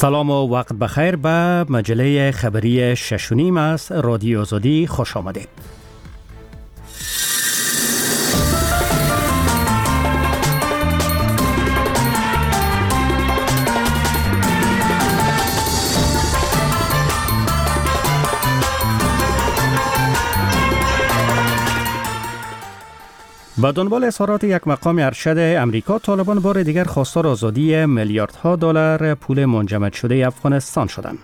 سلام و وقت بخیر به مجله خبری 6:30 از رادیو آزادی خوش آمدید. با دنبال اظهارات یک مقام ارشد امریکا، طالبان بار دیگر خواستار آزادی میلیاردها دلار پول منجمد شده افغانستان شدند.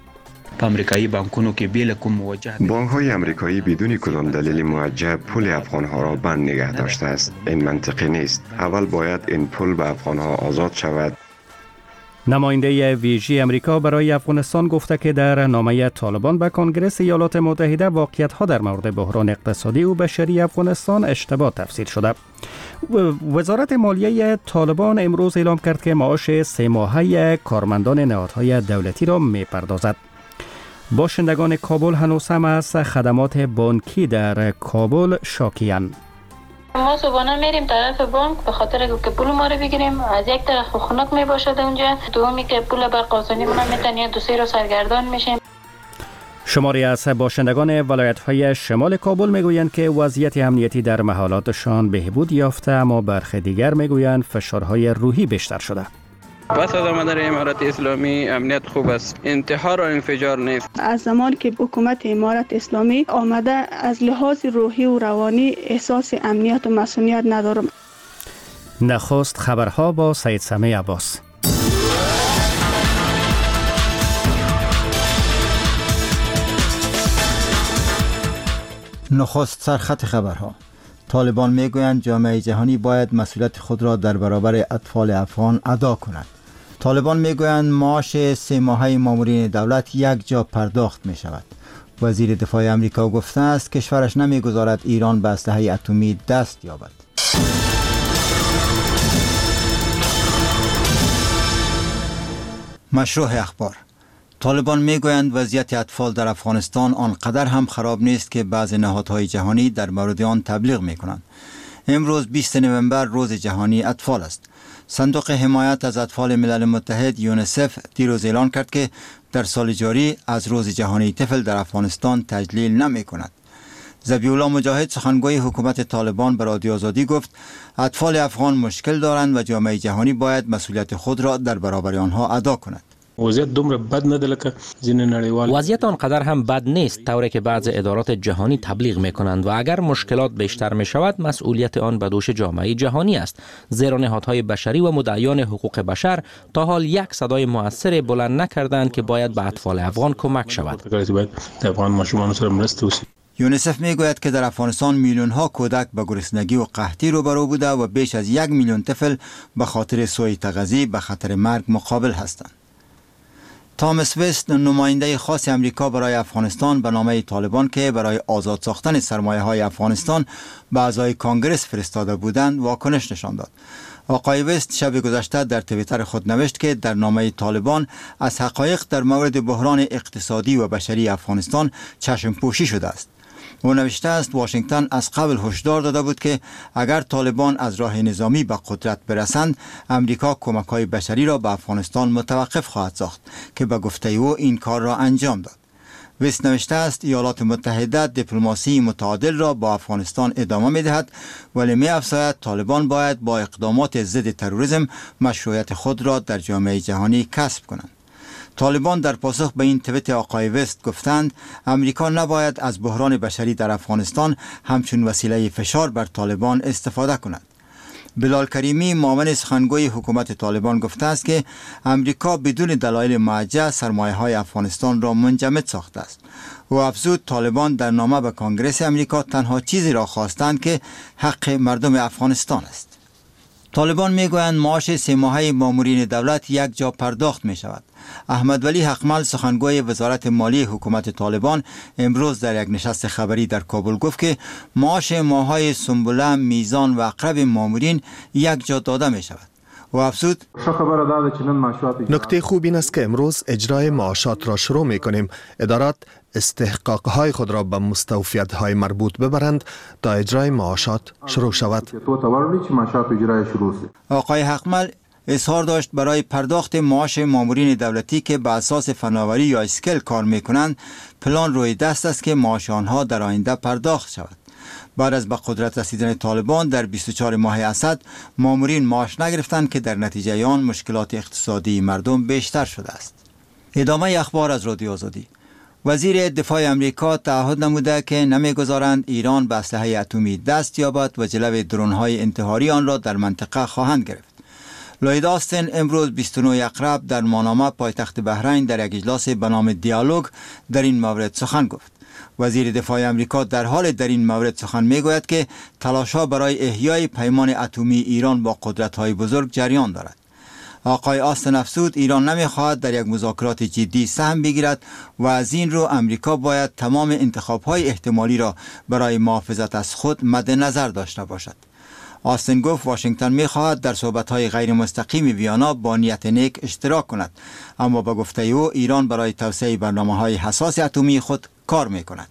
بانک‌های آمریکایی بدون کدام دلیل موجه پول افغان‌ها را بند نگه داشته است. این منطقی نیست. اول باید این پول به افغان‌ها آزاد شود. نماینده ویژه امریکا برای افغانستان گفته که در نامه طالبان به کنگره ایالات متحده واقعیت‌ها در مورد بحران اقتصادی و بشری افغانستان اشتباه تفسیر شده. وزارت مالیه طالبان امروز اعلام کرد که معاش 3 ماهه کارمندان نهادهای دولتی را می‌پردازد. باشندگان کابل هنوز هم از خدمات بانکی در کابل شاکی‌اند. ما صبحانه میریم طرف بانک به خاطر که پول ما رو بگیریم، از یک طرف خنک می باشد اونجا، دومی که پول برقاسانی ما نمیتونیم دوسری رو سرگردان میشیم. شماری از باشندگان ولایت‌های شمال کابل میگویند که وضعیت امنیتی در محلاتشان بهبود یافته، اما برخی دیگر میگویند فشارهای روحی بیشتر شده. پس از آمدن امارت اسلامی امنیت خوب است، انتحار و انفجار نیست. از زمان که حکومت امارت اسلامی آمده از لحاظ روحی و روانی احساس امنیت و مسئولیت ندارم. نخست خبرها با سید سمی عباس. نخست سرخط خبرها. طالبان میگویند جامعه جهانی باید مسئولیت خود را در برابر اطفال افغان ادا کند. طالبان میگویند معاش 3 ماهه مامورین دولت یک جا پرداخت می شود. وزیر دفاع امریکا گفته است کشورش نمیگذارد ایران به اسلحه اتمی دست یابد. مشروع اخبار. طالبان میگویند وضعیت اطفال در افغانستان آنقدر هم خراب نیست که بعض نهادهای جهانی در مورد آن تبلیغ میکنند. امروز 20 نوامبر روز جهانی اطفال است. صندوق حمایت از اطفال ملل متحد یونیسف دیروز اعلان کرد که در سال جاری از روز جهانی طفل در افغانستان تجلیل نمی کند. ذبیح الله مجاهد سخنگوی حکومت طالبان به رادیو آزادی گفت اطفال افغان مشکل دارند و جامعه جهانی باید مسئولیت خود را در برابر آنها ادا کند. وضعیت دومره بد نه ده لکه ځینې نړیوال. وضعیت آنقدر هم بد نیست طوری که بعض ادارات جهانی تبلیغ میکنند و اگر مشکلات بیشتر می شود مسئولیت آن به دوش جامعه جهانی است، زیرا نهادهای بشری و مدعیان حقوق بشر تا حال یک صدای مؤثر بلند نکردند که باید به اطفال افغان کمک شود. یونیسف میگوید که در افغانستان میلیون ها کودک به گرسنگی و قحطی روبرو بوده و بیش از 1 میلیون طفل به خاطر سوء تغذیه به خطر مرگ مقابل هستند. تامس وست نماینده خاص امریکا برای افغانستان به نامه طالبان که برای آزاد ساختن سرمایه‌های افغانستان به اعضای کانگرس فرستاده بودند واکنش نشان داد. آقای وست شب گذشته در توییتر خود نوشت که در نامه طالبان از حقایق در مورد بحران اقتصادی و بشری افغانستان چشم پوشی شده است. او نوشته است واشنگتن از قبل هشدار داده بود که اگر طالبان از راه نظامی به قدرت برسند امریکا کمک‌های بشری را به افغانستان متوقف خواهد ساخت که به گفته او این کار را انجام داد. وست نوشته است ایالات متحده دیپلماسی متعادل را با افغانستان ادامه می‌دهد ولی می‌افزاید طالبان باید با اقدامات ضد تروریسم مشروعیت خود را در جامعه جهانی کسب کنند. طالبان در پاسخ به این توییت آقای وست گفتند امریکا نباید از بحران بشری در افغانستان همچون وسیله فشار بر طالبان استفاده کند. بلال کریمی معاون سخنگوی حکومت طالبان گفته است که امریکا بدون دلایل معجزه سرمایه‌های افغانستان را منجمد ساخته است. او افزود طالبان در نامه به کانگرس امریکا تنها چیزی را خواستند که حق مردم افغانستان است. طالبان میگویند معاش 3 ماهه مامورین دولت یک جا پرداخت می شود. احمد ولی حقمل سخنگوی وزارت مالیه حکومت طالبان امروز در یک نشست خبری در کابل گفت که معاش ماههای سنبله، میزان و عقرب مامورین یک جا داده می شود. و افزود نکته خوب این است که امروز اجرای معاشات را شروع می کنیم. ادارات استحقاقهای خود را به مستوفیت‌های مربوط ببرند تا اجرای معاشات شروع شود. آقای حقمل اظهار داشت برای پرداخت معاش مامورین دولتی که به اساس فناوری یا اسکل کار میکنند پلان روی دست است که معاش آنها در آینده پرداخت شود. بعد از به قدرت رسیدن طالبان در 24 ماه اسد مامورین معاش نگرفتند که در نتیجه آن مشکلات اقتصادی مردم بیشتر شده است. ادامه اخبار از رادیو آزادی. وزیر دفاع امریکا تعهد نموده که نمیگذارند ایران به اسلحه اتمی دست یابد و جلوی درون‌های انتحاری آن را در منطقه خواهند گرفت. لوید آستین امروز 29 اقرب در ماناما پایتخت بحرین در یک اجلاس به نام دیالوگ در این مورد سخن گفت. وزیر دفاع امریکا در حال در این مورد سخن میگوید که تلاش‌ها برای احیای پیمان اتمی ایران با قدرت‌های بزرگ جریان دارد. آقای آستین افزود ایران نمیخواهد در یک مذاکرات جدی سهم بگیرد و از این رو امریکا باید تمام انتخاب‌های احتمالی را برای محافظت از خود مد نظر داشته باشد. آستین گفت واشنگتن میخواهد در صحبت‌های غیر مستقیم ویانا با نیت نیک اشتراک کند، اما با گفته او ایران برای توسعه برنامه‌های حساس اتمی خود کار میکند.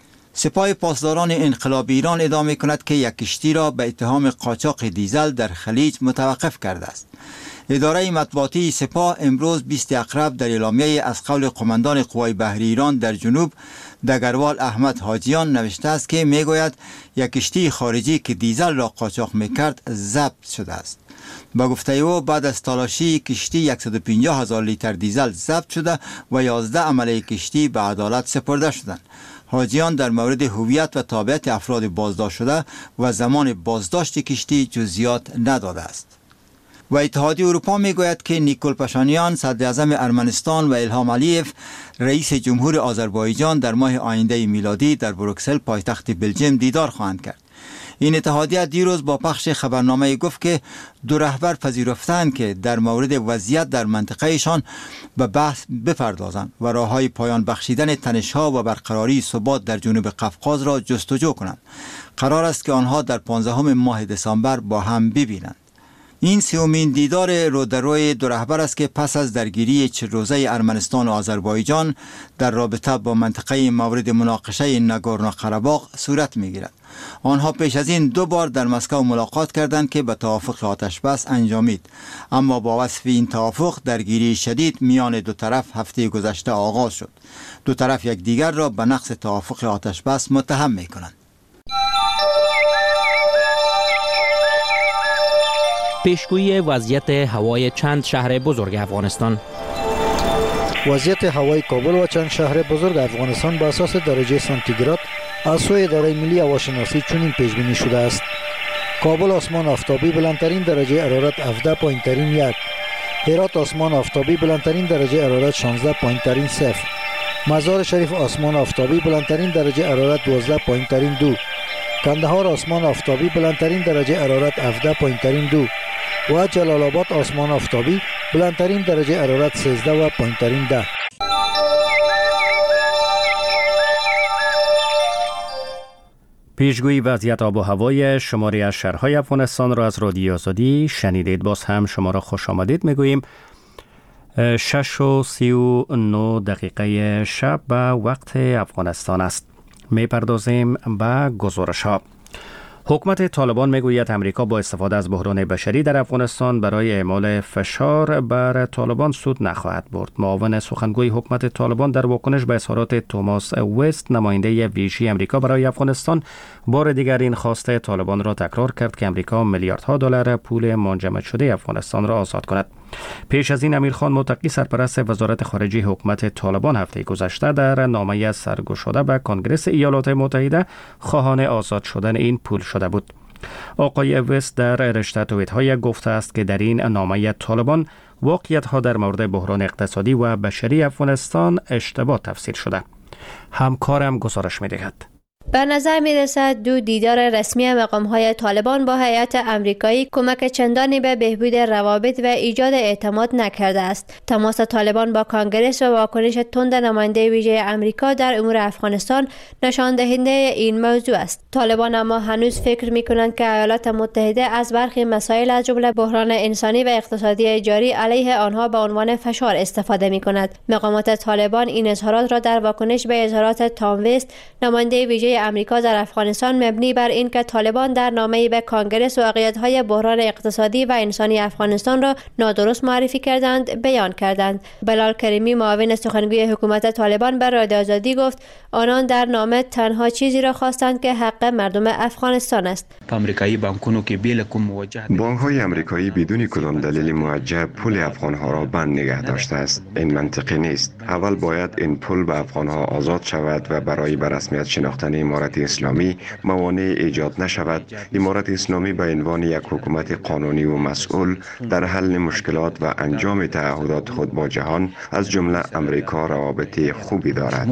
سپاه پاسداران انقلاب ایران ادعا کند که یک کشتی را به اتهام قاچاق دیزل در خلیج متوقف کرده است. اداره مطبوعاتی سپاه امروز 20 اقرب در اعلامیه از قول قماندان قوای بحری ایران در جنوب دگروال احمد حاجیان نوشته است که میگوید یک کشتی خارجی که دیزل را قاچاق میکرد ضبط شده است. با گفته او بعد از تلاشی کشتی 150,000 لیتر دیزل ضبط شده و 11 عمله کشتی به عدالت سپرده شدند. حاجیان در مورد هویت و تابعیت افراد بازداشت شده و زمان بازداشت کشتی جزئیات نداده است. و اتحادیه اروپا میگوید که نیکول پاشانیان صدر اعظم ارمنستان و الهام علیف رئیس جمهور آذربایجان در ماه آینده میلادی در بروکسل پایتخت بلژیم دیدار خواهند کرد. این اتحادیه دیروز با پخش خبرنامه گفت که دو رهبر پذیرفتند که در مورد وضعیت در منطقهشان به بحث بپردازند و راههای پایان بخشیدن تنش‌ها و برقراری ثبات در جنوب قفقاز را جستجو کنند. قرار است که آنها در 15 ماه دسامبر با هم ببینند. این سومین دیدار رو در روی دو رهبر است که پس از درگیری 40 روزه ارمنستان و آذربایجان در رابطه با منطقه مورد مناقشه ناگورنو قره‌باغ صورت می‌گیرد. آنها پیش از این 2 بار در مسکو ملاقات کردند که به توافق آتش بس انجامید، اما با وصف این توافق درگیری شدید میان دو طرف هفته گذشته آغاز شد. دو طرف یکدیگر را به نقض توافق آتش بس متهم می‌کنند. پیشگویی وضعیت هوای چند شهر بزرگ افغانستان. وضعیت هوای کابل و چند شهر بزرگ افغانستان به اساس درجه سانتیگراد از سوی اداره ملی هواشناسی چنین پیش بینی شده است. کابل آسمان آفتابی بلندترین درجه حرارت 17 پایین‌ترین 1. هرات آسمان آفتابی بلندترین درجه حرارت 16 پایین‌ترین 0. مزار شریف آسمان آفتابی بلندترین درجه حرارت 12 پایین‌ترین 2. کندهار آسمان آفتابی بلندترین درجه حرارت 17 پایین‌ترین 2 و جلال آباد آسمان آفتابی بلندترین درجه حرارت 13 و پایین‌ترین 10. پیشگویی وضعیت آب و هوای شماری از شهرهای افغانستان را از رادیو آزادی شنیدید. باز هم شما را خوش آمدید میگوییم. 6:39 شب به وقت افغانستان است. میپردازیم به گزارش ها. حکومت طالبان میگوید امریکا با استفاده از بحران بشری در افغانستان برای اعمال فشار بر طالبان سود نخواهد برد. معاون سخنگوی حکومت طالبان در واکنش به اظهارات توماس وست نماینده ویژه امریکا برای افغانستان بار دیگر این خواسته طالبان را تکرار کرد که امریکا میلیاردها دلار پول منجمد شده افغانستان را آزاد کند. پیش از این امیرخان متقی سرپرست وزارت خارجه حکومت طالبان هفته گذشته در نامه سرگشاده به کنگره ایالات متحده خواهان آزاد شدن این پول شده بود. آقای وست در رشته توییت‌های گفته است که در این نامه طالبان واقعیت‌ها در مورد بحران اقتصادی و بشری افغانستان اشتباه تفسیر شده. همکارم گزارش می‌دهد. به نظر می رسد دو دیدار رسمی مقام‌های طالبان با هیئت امریکایی کمک چندانی به بهبود روابط و ایجاد اعتماد نکرده است. تماس طالبان با کانگرس و واکنش تند نماینده ویژه امریکا در امور افغانستان نشان دهنده این موضوع است. طالبان اما هنوز فکر می کنند که ایالات متحده از برخی مسائل از جمله بحران انسانی و اقتصادی جاری علیه آنها به عنوان فشار استفاده می کند. مقامات طالبان این اظهارات را در واکنش به اظهارات تام وست نماینده ویژه آمریکا در افغانستان مبنی بر اینکه طالبان در نامه‌ای به کانگرس واقعیت‌های بحران اقتصادی و انسانی افغانستان را نادرست معرفی کردند بیان کردند. بلال کریمی معاون سخنگوی حکومت طالبان به رادیو آزادی گفت آنان در نامه تنها چیزی را خواستند که حق مردم افغانستان است. بانک‌های آمریکایی بدون کدام دلیل موجه پول افغان‌ها را بند نگه داشته است. این منطقی نیست. اول باید این پول به افغان‌ها آزاد شود و برای به رسمیت شناختن امارت اسلامی موانع ایجاد نشود. امارت اسلامی به عنوان یک حکومت قانونی و مسئول در حل مشکلات و انجام تعهدات خود با جهان از جمله امریکا روابط خوبی دارد.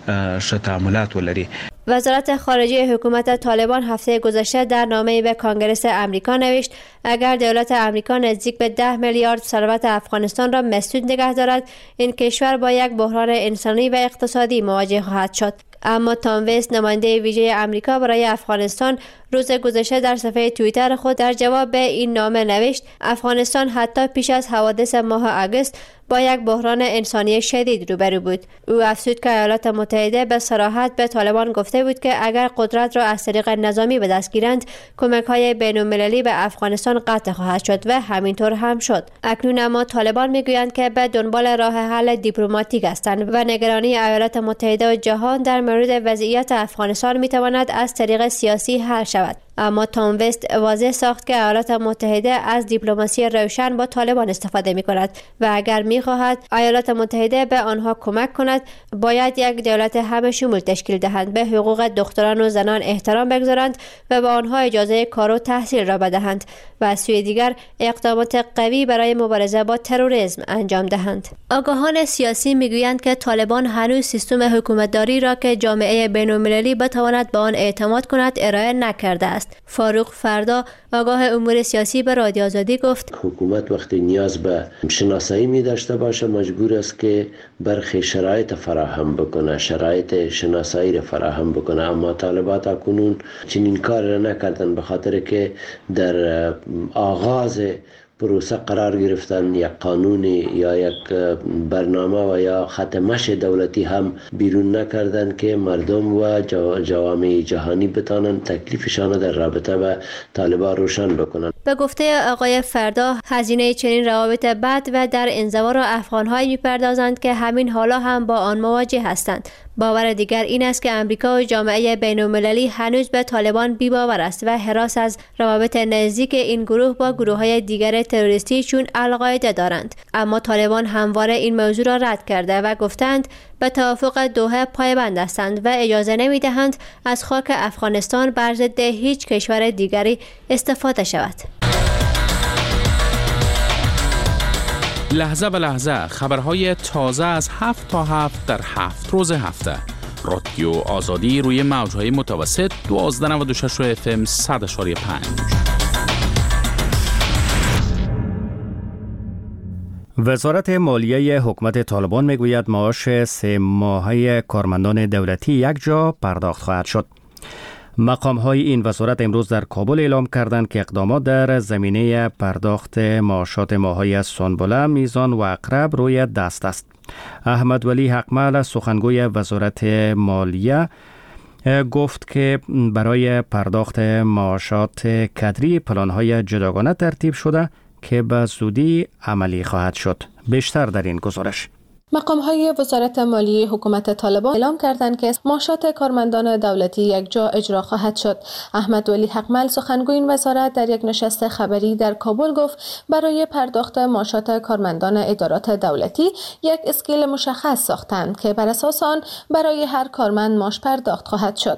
وزارت خارجه حکومت طالبان هفته گذشته در نامه‌ای به کانگرس آمریکا نوشت اگر دولت آمریکا نزدیک به 10 میلیارد ثروت افغانستان را مسدود نگه دارد، این کشور با یک بحران انسانی و اقتصادی مواجه خواهد شد. اما تام ویست نماینده ویژه آمریکا برای افغانستان روز گذشته در صفحه توییتر خود در جواب به این نامه نوشت افغانستان حتی پیش از حوادث ماه آگوست با یک بحران انسانی شدید روبرو بود. او افزود که ایالات متحده به صراحت به طالبان گفته بود که اگر قدرت را از طریق نظامی به دست گیرند کمک‌های بین‌المللی به افغانستان قطع خواهد شد و همینطور هم شد. اکنون اما طالبان میگویند که به دنبال راه حل دیپلماتیک هستند و نگرانی ایالات متحده و جهان در مورد وضعیت افغانستان میتواند از طریق سیاسی حل شود. اما تام ویست واضح ساخت که ایالات متحده از دیپلماسی روشن با طالبان استفاده می کند و اگر می خواهد ایالات متحده به آنها کمک کند باید یک دولت همه شمول تشکیل دهند، به حقوق دختران و زنان احترام بگذارند و به آنها اجازه کار و تحصیل را بدهند و از سوی دیگر اقدامات قوی برای مبارزه با تروریسم انجام دهند. آگاهان سیاسی میگویند که طالبان هنوز سیستم حکومتداری را که جامعه بین‌المللی بتواند به آن اعتماد کند ارائه نکرده است. فاروق فردا آگاه امور سیاسی به رادیو آزادی گفت حکومت وقتی نیاز به شناسایی می داشته باشه مجبور است که برخی شرایط فراهم بکنه، شرایط شناسایی را فراهم بکنه، اما طالبات اکنون چنین کار را نکردن به خاطر که در آغاز پروسه قرار گرفتن یک قانونی یا یک برنامه و یا خط مشی دولتی هم بیرون نکردن که مردم و جوامع جهانی بتانن تکلیفشان در رابطه با طالبان روشن بکنن. به گفته آقای فردا هزینه چنین روابط بد و در انزوا را افغان‌هایی می‌پردازند که همین حالا هم با آن مواجه هستند. باور دیگر این است که امریکا و جامعه بین‌المللی هنوز به طالبان بی‌باور است و هراس از روابط نزدیک این گروه با گروه‌های دیگر تروریستی چون القاعده دارند. اما طالبان همواره این موضوع را رد کرده و گفتند به توافق دوحه پایبند هستند و اجازه نمی‌دهند از خاک افغانستان بر ضد هیچ کشور دیگری استفاده شود. لحظه به لحظه خبرهای تازه از 7 تا 7 در 7 روز هفته. رادیو آزادی روی موج‌های متوسط 1296 FM 100.5. وزارت مالیه حکومت طالبان میگوید معاش 3 ماهه کارمندان دولتی یک جا پرداخت خواهد شد. مقام‌های این وزارت امروز در کابل اعلام کردند که اقدامات در زمینه پرداخت معاشات ماهی سنبله، میزان و عقرب روی دست است. احمد ولی حقمل سخنگوی وزارت مالیه گفت که برای پرداخت معاشات کدری پلان‌های جداگانه ترتیب شده که به زودی عملی خواهد شد. بیشتر در این گزارش. مقام‌های وزارت مالیه حکومت طالبان اعلام کردند که معاشات کارمندان دولتی یک جا اجرا خواهد شد. احمد ولی حقمل سخنگوی این وزارت در یک نشست خبری در کابل گفت برای پرداخت معاشات کارمندان ادارات دولتی یک اسکیل مشخص ساختند که بر اساس آن برای هر کارمند معاش پرداخت خواهد شد.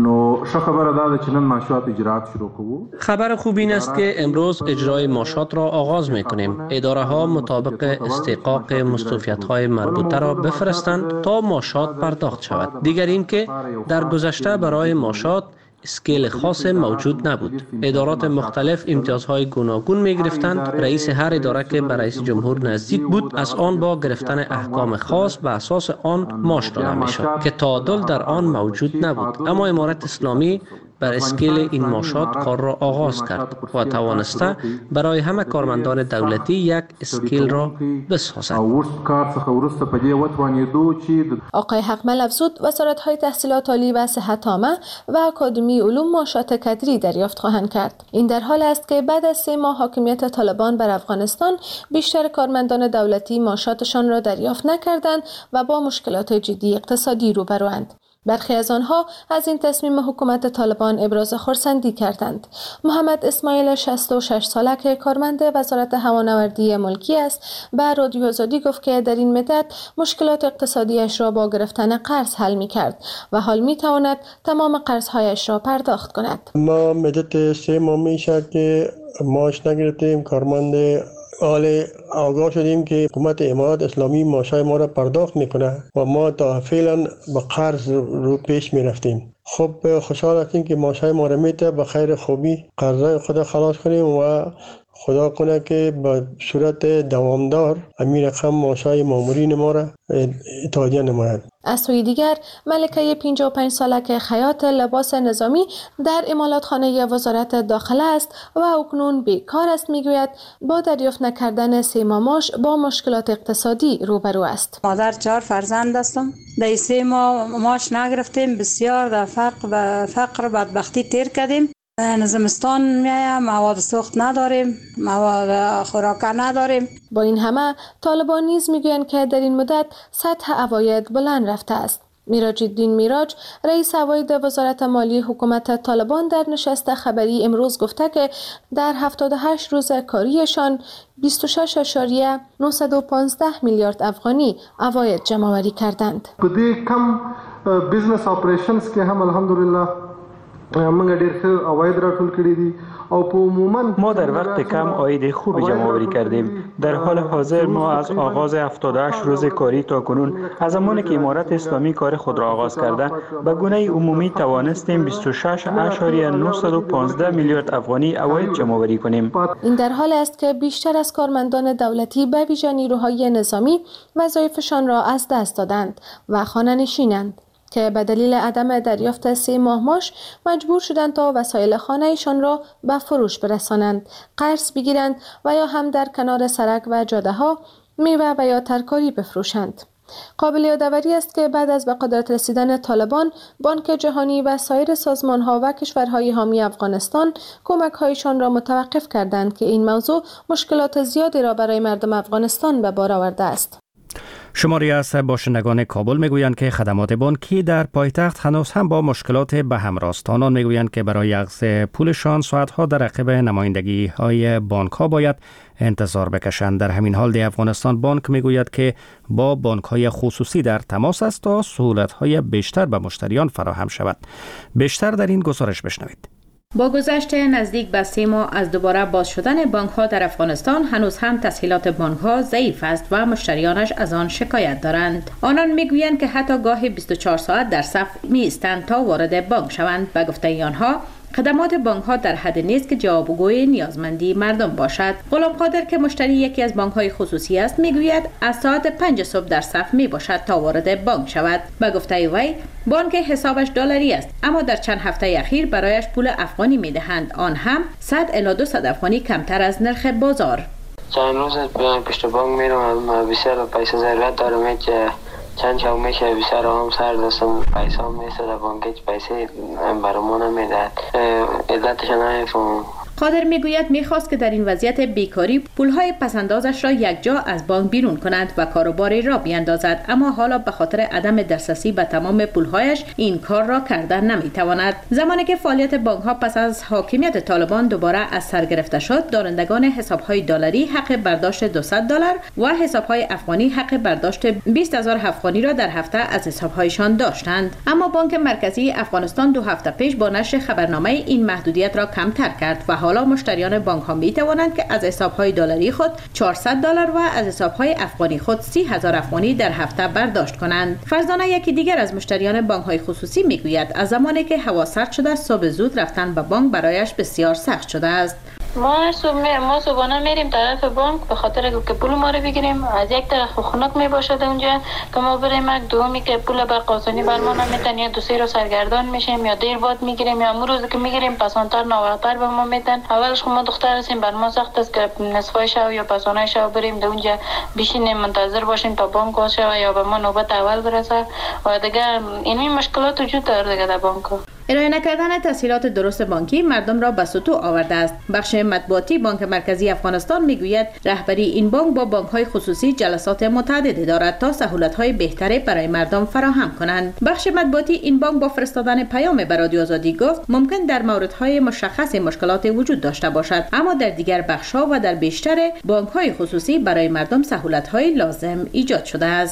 خبر خوب این است که امروز اجرای معاشات را آغاز می‌کنیم. اداره ها مطابق استحقاق مستوفیت‌های مربوطه را بفرستند تا معاشات پرداخت شود. دیگر این که در گذشته برای معاشات اسکیل خاص موجود نبود. ادارات مختلف امتیازهای گوناگون می گرفتند. رئیس هر اداره که به رئیس جمهور نزدیک بود از آن با گرفتن احکام خاص به اساس آن معاش داده می شد که تعادل در آن موجود نبود. اما امارت اسلامی بر اسکیل این ماشات کار را آغاز کرد و توانسته برای همه کارمندان دولتی یک اسکیل را بسازد. آقای حقمل افزود وزارت‌های تحصیلات عالی و صحت عامه و اکادمی علوم ماشات کدری دریافت خواهند کرد. این در حال است که بعد از 3 ماه حاکمیت طالبان بر افغانستان بیشتر کارمندان دولتی ماشاتشان را دریافت نکردند و با مشکلات جدی اقتصادی روبروند. برخی از آنها از این تصمیم حکومت طالبان ابراز خرسندی کردند. محمد اسماعیل 66 ساله که کارمند وزارت هوانوردی ملکی است به رادیو آزادی گفت که در این مدت مشکلات اقتصادیش را با گرفتن قرض حل می کرد و حال می تواند تمام قرضهایش را پرداخت کند. ما مدت 3 ماه میشه که معاش نگرفتیم. کارمند حال آگاه شدیم که حکومت امارات اسلامی معاشای ما را پرداخت میکنه و ما تا فعلا به قرض رو پیش میرفتیم. خب خوشحال هستیم که معاشای ما را میته به خیر خوبی قرضای خود خلاص کنیم و خدا کنه که به صورت دوامدار همین رقم معاشای مامورین ما را اتحادیه نماید. از سوی دیگر ملکه 55 ساله که خیاط لباس نظامی در امالاتخانه وزارت داخله است و اکنون بیکار است میگوید با دریافت نکردن 3 ماه معاش با مشکلات اقتصادی روبرو است. مادر 4 فرزند هستم. در 3 ماه معاش نگرفتیم. بسیار در فقر بدبختی تیر کردیم. زمستان میایم، مواد سوخت نداریم، مواد خوراک نداریم. با این همه طالبان نیز میگویند که در این مدت سطح عواید بلند رفته است. میراج الدین میراج رئیس عواید وزارت مالی حکومت طالبان در نشست خبری امروز گفته که در 78 روز کاریشان 26.915 میلیارد افغانی عواید جمع‌آوری کردند. په کم بزنس اپریشنز که هم الحمدلله موږ ډېر ښه عواید راټول کړي دي او په عموما ما در وقت کم عاید خوبی جمع‌آوری کردیم. در حال حاضر ما از آغاز 78 روز کاری تا کنون از زمانی که امارت اسلامی کار خود را آغاز کرده به گونه عمومی توانستیم 26.915 میلیارد افغانی عواید جمع‌آوری کنیم. این در حال است که بیشتر از کارمندان دولتی به ویژه نیروهای نظامی وظایفشان را از دست دادند و خانه‌نشینند که به دلیل عدم دریافت 3 ماه معاش مجبور شدند تا وسایل خانه‌شان را به فروش برسانند، قرض بگیرند و یا هم در کنار سرک و جاده‌ها میوه و یا ترکاری بفروشند. قابل یادآوری است که بعد از به قدرت رسیدن طالبان، بانک جهانی و سایر سازمان‌ها و کشورهای حامی افغانستان کمک‌هایشان را متوقف کردند که این موضوع مشکلات زیادی را برای مردم افغانستان به بار آورده است. شماری از باشندگان کابل میگویند که خدمات بانکی در پایتخت هنوز هم با مشکلات به هم راست. آنان میگویند که برای اخذ پولشان ساعتها در عقب نمایندگی های بانک ها باید انتظار بکشند. در همین حال دی افغانستان بانک میگوید که با بانک های خصوصی در تماس است تا سهولت های بیشتر به مشتریان فراهم شود. بیشتر در این گزارش بشنوید. با گذشت نزدیک به 3 ماه از دوباره باز شدن بانک‌ها در افغانستان، هنوز هم تسهیلات بانک‌ها ضعیف است و مشتریانش از آن شکایت دارند. آنان میگویند که حتی گاهی 24 ساعت در صف می‌ایستند تا وارد بانک شوند. به گفته آنها خدمات بانک‌ها در حد نیست که جوابگوی نیازمندی مردم باشد. غلام قادر که مشتری یکی از بانک‌های خصوصی است میگوید از ساعت 5 صبح در صف میباشد تا وارد بانک شود. به گفته وی بانک حسابش دلاری است، اما در چند هفته اخیر برایش پول افغانی میدهند، آن هم 100 الی 200 افغانی کمتر از نرخ بازار. چند روز پشت بانک میرم، بسیار پیسه ضرورت دارم که چند شب میشه بسیار هم سر دستم پیسه هم میسته در بانک پیسه برامو نمیدهد. علتش نمیفهمم. قادر میگوید میخواست که در این وضعیت بیکاری پولهای پسندازش را یک جا از بانک بیرون کند و کاروباری را بیاندازد، اما حالا به خاطر عدم دسترسی به تمام پولهایش این کار را کردن نمیتواند. زمانی که فعالیت بانک ها پس از حاکمیت طالبان دوباره از سر گرفته شد، دارندگان حسابهای دلاری حق برداشت $200 و حسابهای افغانی حق برداشت 20,000 افغانی را در هفته از حسابهایشان داشتند. اما بانک مرکزی افغانستان 2 هفته پیش با نشر خبرنامه این محدودیت را کمتر کرد و حالا مشتریان بانک ها می توانند که از حسابهای دلاری خود $400 و از حسابهای افغانی خود 30,000 افغانی در هفته برداشت کنند. فرزانه یکی دیگر از مشتریان بانک های خصوصی میگوید از زمانی که هوا سرد شده صبح زود رفتن به بانک برایش بسیار سخت شده است. ما صبحانه میریم طرف بانک به خاطر که پول ما رو بگیریم. از یک طرف خنک می باشد اونجا که ما بریم، یک دومی که پول به قاصنی بر ما نمیتن، یا دو سه رو سرگردان میشیم یا دیر بعد میگیریم، یا امروز که میگیریم پسانتر نواتر به ما میتن. اولش ما دختر هستیم، بر ما سخت است که نصفای شب یا پسانه شب بریم در اونجا بشینیم منتظر باشیم تا بانک باز شود یا به ما نوبت اول برسه و دیگه این مشکلات وجود داره دیگه در بانک. ارائه نکردن تسهیلات درست بانکی مردم را به سطوح آورده است. بخش مطبوعاتی بانک مرکزی افغانستان میگوید رهبری این بانک با بانک‌های خصوصی جلسات متعددی دارد تا سهولت‌های بهتری برای مردم فراهم کنند. بخش مطبوعاتی این بانک با فرستادن پیام به رادیو آزادی گفت ممکن در موردهای مشخص مشکلات وجود داشته باشد، اما در دیگر بخش‌ها و در بیشتر بانک‌های خصوصی برای مردم سهولت‌های لازم ایجاد شده است.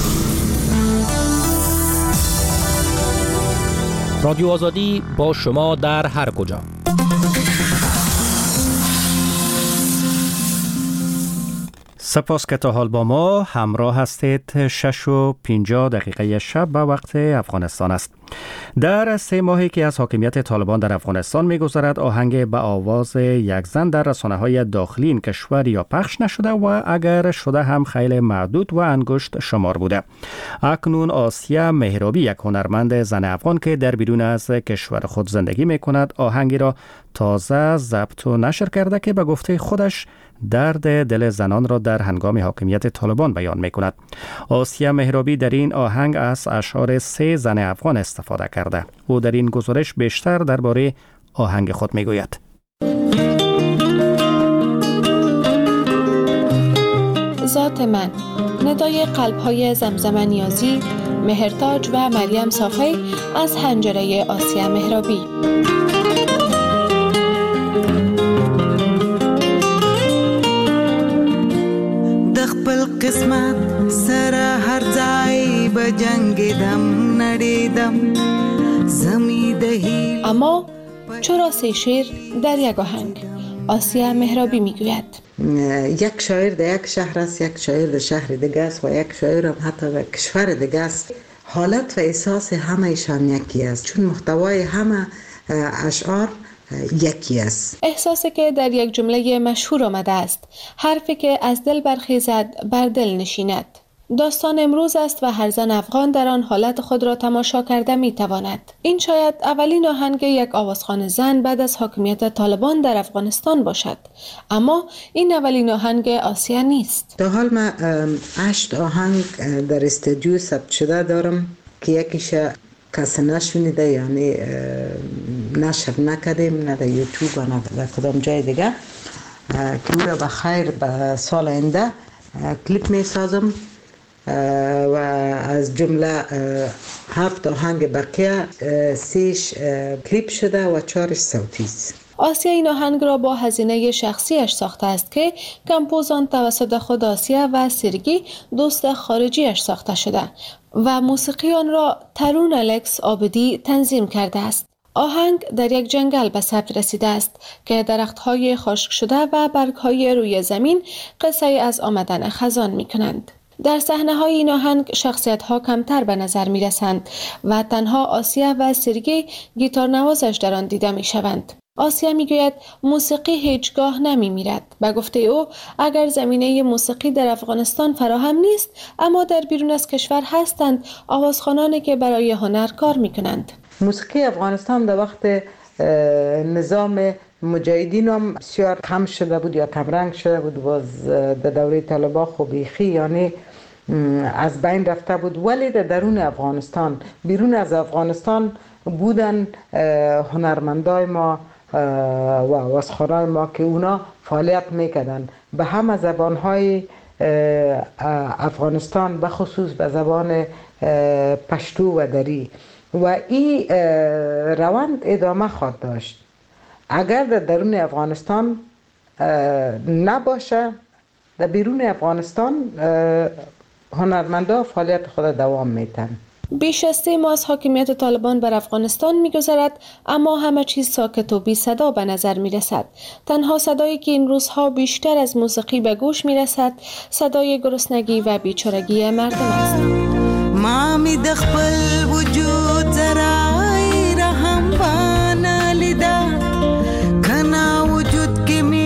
رادیو آزادی با شما در هر کجا. سپاس که تا حال با ما همراه هستید. 6:50 شب به وقت افغانستان است. در 3 ماهی که از حاکمیت طالبان در افغانستان می‌گذرد، آهنگ به آواز یک زن در رسانه‌های داخلی این کشور یا پخش نشده و اگر شده هم خیلی معدود و انگشت شمار بوده. اکنون آسیا مهرابی، یک هنرمند زن افغان که در بیرون از کشور خود زندگی می‌کند، آهنگی را تازه ضبط و نشر کرده که به گفته خودش درد دل زنان را در هنگام حاکمیت طالبان بیان می‌کند. آسیا مهرابی در این آهنگ از اشعار 3 زن افغان استفاده کرده. او در این گزارش بیشتر درباره آهنگ خود میگوید. ذات من، ندای قلب‌های زمزم نیازی، مهرتاج و مریم صافی از حنجره آسیا مهرابی. قسمت سر هر ځای به جنگیدم نړیدم زمی دهی. اما چرا 3 شعر در یک آهنگ؟ آسیا مهرابی میگوید یک شاعر در یک شهر است، یک شاعر در شهر دیگه است و یک شاعر هم حتی در کشور دیگه است. حالت و احساس همه ایشان یکی است، چون محتوای همه اشعار یکی است. احساسی که در یک جمله مشهور آمده است: حرفی که از دل برخیزد بر دل نشیند. داستان امروز است و هر زن افغان در آن حالت خود را تماشا کرده می تواند. این شاید اولین آهنگ یک آوازخوان زن بعد از حاکمیت طالبان در افغانستان باشد، اما این اولین آهنگ آسیا نیست. تا حال من 8 آهنگ در استودیو ثبت شده دارم که یکیش کسی نشونیده، یعنی نشر نکردیم، نه در یوتیوب نه در کدام جای دیگه، که او را به خیر به سال آینده کلیپ می سازم و از جمله 7 آهنگ بقیه 3 کلیپ شده و 4 صوتی است. آسیا این آهنگ را با هزینه شخصیش ساخته است که کمپوزان توسط خود آسیا و سرگی دوست خارجیش ساخته شده و موسیقی آن را ترون الکس عابدی تنظیم کرده است. آهنگ در یک جنگل به ثبت رسیده است که درخت‌های خشک شده و برگ‌های روی زمین قصه از آمدن خزان می‌کنند. در صحنه‌های این آهنگ شخصیت‌ها کمتر به نظر می‌رسند و تنها آسیا و سرگی گیتار نوازش در آن دیده می‌شوند. آسیا میگوید موسیقی هیچگاه نمیمیرد. به گفته او اگر زمینه موسیقی در افغانستان فراهم نیست، اما در بیرون از کشور هستند آوازخوانانی که برای هنر کار میکنند. موسیقی افغانستان در وقت نظام مجاهدین هم بسیار کم شده بود یا کم رنگ شده بود. باز در دوره طالبان خوبیخی یعنی از بین رفته بود، ولی در درون افغانستان، بیرون از افغانستان بودن هنرمندای ما و آوازخوانای ما که اونا فعالیت میکردن به همه زبانهای افغانستان، به خصوص به زبان پشتو و دری، و این روند ادامه خواهد داشت. اگر در درون افغانستان نباشه، در بیرون افغانستان هنرمندا فعالیت خود دوام میتن. بیش از 3 ماه از حاکمیت طالبان بر افغانستان می‌گذرد، اما همه چیز ساکت و بی صدا به نظر می‌رسد. تنها صدایی که این روزها بیشتر از موسیقی به گوش می‌رسد، صدای گرسنگی و بیچارگی مردم است. ما می د خپل وجود زرای رحم وانه لیدا کنا وجود کې می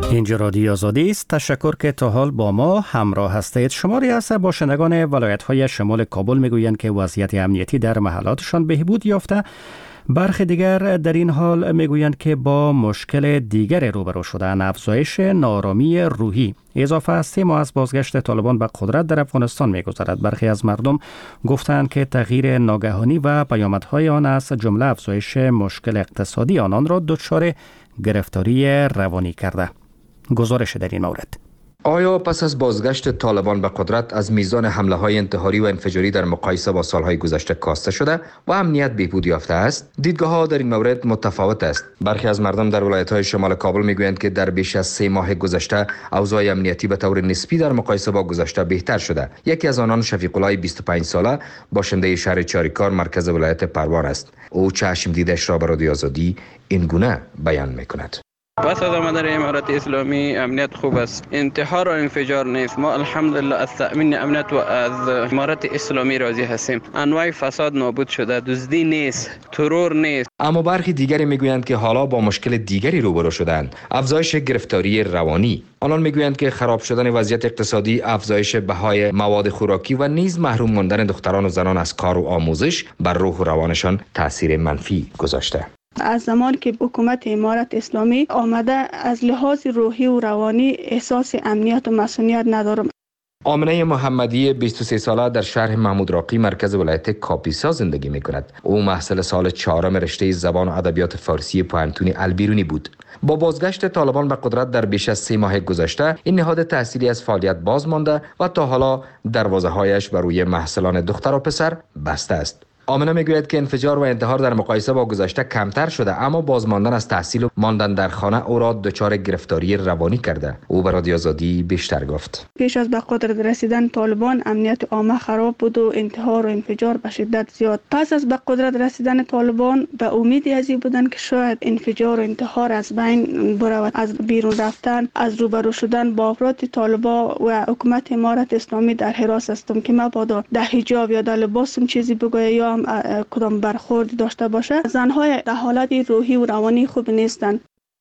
اینجا رادیو آزادی است. تشکر که تا حال با ما همراه هستید. شماری از باشندگان ولایت‌های شمال کابل میگویند که وضعیت امنیتی در محلاتشان بهبود یافته. برخی دیگر در این حال میگویند که با مشکل دیگر روبرو شدن، افزایش ناآرامی روحی. اضافه از 3 ماه از بازگشت طالبان به قدرت در افغانستان میگذرد. برخی از مردم گفتند که تغییر ناگهانی و پیامدهای آن از جمله افزایش مشکل اقتصادی آنان را دچار گرفتاری روانی کرده. گزارش در این مورد. آیا پس از بازگشت طالبان به قدرت از میزان حمله‌های انتحاری و انفجاری در مقایسه با سالهای گذشته کاسته شده و امنیت بهبود یافته است؟ دیدگاه‌ها در این مورد متفاوت است. برخی از مردم در ولایت‌های شمال کابل می‌گویند که در بیش از 3 ماه گذشته اوضاع امنیتی به طور نسبی در مقایسه با گذشته بهتر شده. یکی از آنان شفیق الله 25 ساله باشنده شهر چاریکار مرکز ولایت پروان است. او چشم دیدش را به رادیو آزادی این گونه بیان می‌کند. پس از آمدن امارت اسلامی امنیت خوب است. انتحار و انفجار نیست. ما الحمدلله از تأمین امنیت و از امارت اسلامی راضی هستیم. انواع فساد نابود شده، دزدی نیست، ترور نیست. اما برخی دیگری میگویند که حالا با مشکل دیگری روبرو شدند، افزایش گرفتاری روانی. آنان میگویند که خراب شدن وضعیت اقتصادی، افزایش بهای مواد خوراکی و نیز محروم ماندن دختران و زنان از کار و آموزش بر روح و روانشان تاثیر منفی گذاشته. از زمان که حکومت امارت اسلامی آمده از لحاظ روحی و روانی احساس امنیت و مسئولیت ندارم. آمنه محمدی 23 ساله در شهر محمود راقی مرکز ولایت کاپیسا زندگی می کند. او محصل سال 4 رشته زبان و ادبیات فارسی پوهنتون البیرونی بود. با بازگشت طالبان به قدرت در بیش از 3 ماه گذشته، این نهاد تحصیلی از فعالیت باز مانده و تا حالا دروازه‌هایش بر روی محصلان دختر و پسر بسته است. آمنه میگوید که انفجار و انتحار در مقایسه با گذشته کمتر شده، اما بازماندن از تحصیل و ماندن در خانه او را دچار گرفتاری روانی کرده. او به رادیو آزادی بیشتر گفت. پیش از به قدرت رسیدن طالبان امنیت عامه خراب بود و انتحار و انفجار به شدت زیاد. پس از به قدرت رسیدن طالبان به امید ازی بودن که شاید انفجار و انتحار از بین برود. از بیرون رفتن، از روبرو شدن با افراد طالبان و حکومت امارت اسلامی در حراس هستم که مبادا در حجاب یا در لباسم چیزی بگوید یا کدام برخورد داشته باشه. زنهای در حالت روحی و روانی خوب نیستند.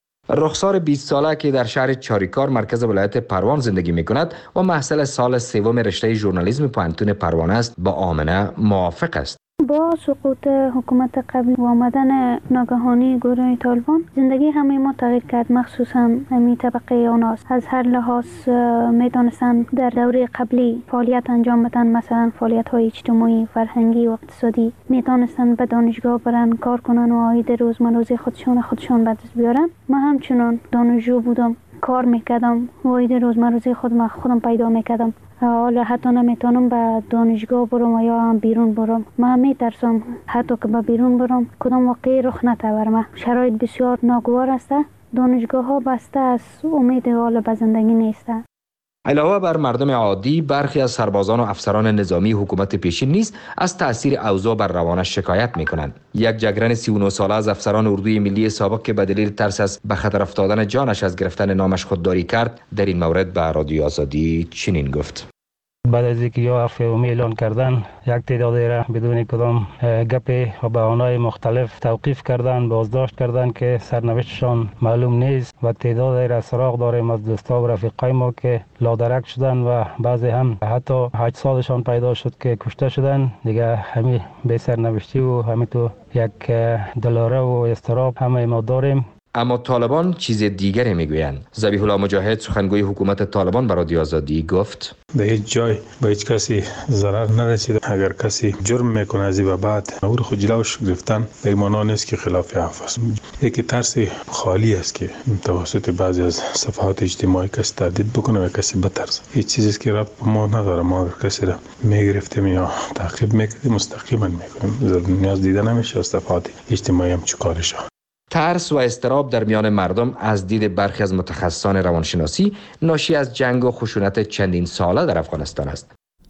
رخسار 20 ساله که در شهر چاریکار مرکز ولایت پروان زندگی می کند و محصل سال 3 رشته ژورنالیسم پوهنتون پروان است، با آمنه موافق است. با سقوط حکومت قبلی و آمدن ناگهانی گروه طالبان زندگی همه ما تغییر کرد، مخصوصا همین طبقه آناس. از هر لحاظ میدانستن در دوره قبلی فعالیت انجام بدن، مثلا فعالیت های اجتماعی، فرهنگی و اقتصادی. میدانستن به دانشگاه برن کار کنن و عاید روزمره خودشان به دست بیارن. من همچنان دانشجو بودم، کار میکردم و عاید روزمره خودم پیدا میکردم. حالا حتی نمیتونم به دانشگاه برم یا هم بیرون برم. من میترسم حتی که به بیرون برم کدام واقعی رخ نده برم. شرایط بسیار ناگوار است. دانشگاه ها بسته است، امید حال به زندگی نیست. علاوه بر مردم عادی، برخی از سربازان و افسران نظامی حکومت پیشین نیز از تأثیر اوضاع بر روانش شکایت می‌کنند. یک جگرن 39 ساله از افسران اردوی ملی سابق که به دلیل ترس از به خطر افتادن جانش از گرفتن نامش خودداری کرد، در این مورد به رادیو آزادی چنین گفت. بعد از اینکه یا عفو عمومی اعلان کردن، یک تعدادی را بدون کدام گپ و بهانه‌های مختلف توقیف کردن، بازداشت کردن که سرنوشتشان معلوم نیست و تعدادی را سراغ داریم از دوستا و رفیقای ما که لادرک شدن و بعضی هم حتی 8 سالشان پیدا شد که کشته شدن. دیگه همین به سرنوشتی و همین تو یک دلاره و استراب همه ما داریم. اما طالبان چیز دیگری میگویند. ذبیح الله مجاهد سخنگوی حکومت طالبان به رادیو آزادی گفت: به هیچ جای به هیچ کسی ضرر نرسیده. اگر کسی جرم میکنه از این بعد او رو خود جلوش گرفتن، به معنا نیست که خلاف عفو است. یکی ترس خالی است که توسط بعضی از صفحات اجتماعی کسی تهدید بکنه و کسی بترسه. هیچ چیزی که ربط به ما نداره. ما اگر کسی را میگرفتیم یا تعقیب میکردیم مستقیما میکنیم. نیاز دیده نمیشه از صفحات اجتماعی هم چیکارشه. ترس و اضطراب در میان مردم از دید برخی از متخصصان روانشناسی ناشی از جنگ و خشونت چندین ساله در افغانستان است.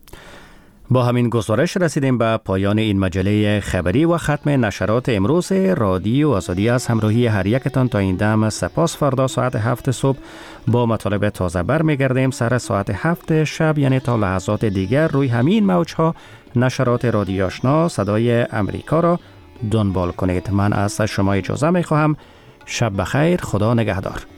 با همین گزارش رسیدیم به پایان این مجله خبری و ختم نشرات امروز رادیو آزادی. از همراهی هر یکتان تا این دم سپاس. فردا ساعت 7 صبح با مطالب تازه برمیگردیم. سر ساعت 7 شب یعنی تا لحظات دیگر روی همین موجها نشرات رادیو آشنا صدای امریکا را دنبال کنید. من از شما اجازه می خواهم. شب بخیر. خدا نگهدار.